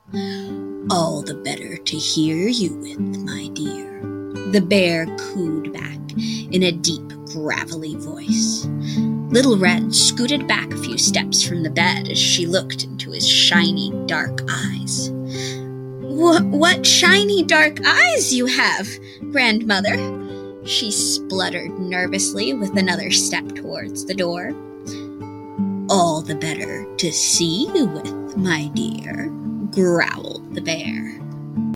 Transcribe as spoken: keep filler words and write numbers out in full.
"All the better to hear you with, my dear," the bear cooed back in a deep, gravelly voice. Little Red scooted back a few steps from the bed as she looked into his shiny, dark eyes. "What, what shiny, dark eyes you have, grandmother!" she spluttered nervously with another step towards the door. "All the better to see you with, my dear," growled the bear.